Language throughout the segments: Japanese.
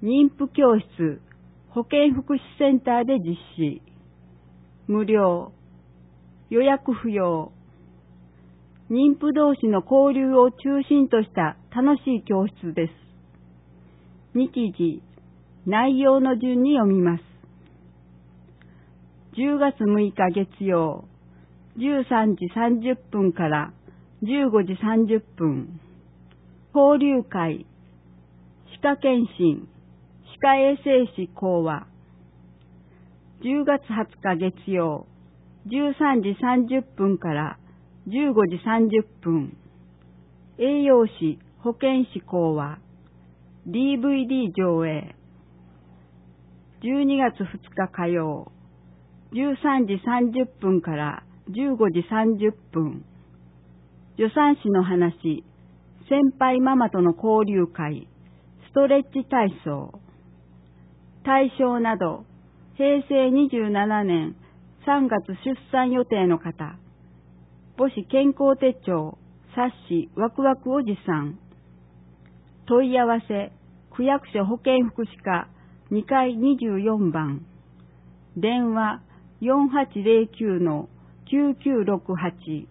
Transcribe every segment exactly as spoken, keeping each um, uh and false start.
妊婦教室保健福祉センターで実施。無料。予約不要。妊婦同士の交流を中心とした楽しい教室です。日時、内容の順に読みます。じゅうがつむいか月曜、じゅうさんじさんじゅっぷんからじゅうごじさんじゅっぷん。交流会、歯科検診、歯科衛生士講話。じゅうがつはつか月曜、じゅうさんじさんじゅっぷんからじゅうごじさんじゅっぷん。栄養士保健師講話。ディーブイディー 上映。じゅうにがつふつか火曜、じゅうさんじさんじゅっぷんからじゅうごじさんじゅっぷん。助産師の話、先輩ママとの交流会、ストレッチ体操。対象など、へいせいにじゅうななねんさんがつ出産予定の方、母子健康手帳、冊子ワクワクを持参。問い合わせ、区役所保健福祉課にかいにじゅうよんばん。電話 よんはちゼロきゅうのきゅうきゅうろくはち。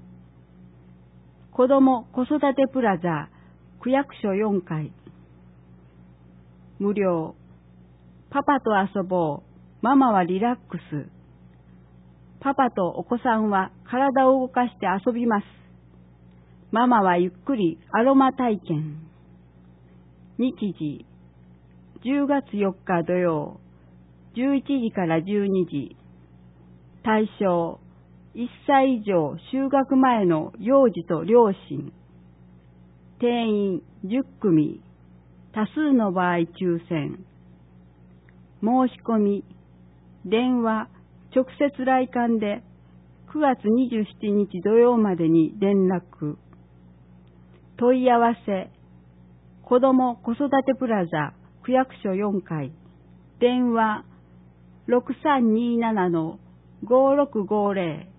子ども子育てプラザ区役所よんかい。無料。パパと遊ぼう。ママはリラックス。パパとお子さんは体を動かして遊びます。ママはゆっくりアロマ体験。日時、じゅうがつよっか土曜、じゅういちじからじゅうにじ。対象、いっさい以上就学前の幼児と両親。定員じゅっくみ、多数の場合抽選。申し込み、電話、直接来館でくがつにじゅうしちにち土曜までに連絡。問い合わせ、子ども子育てプラザ区役所よんかい。電話ろくさんにーななのごろくごーぜろ。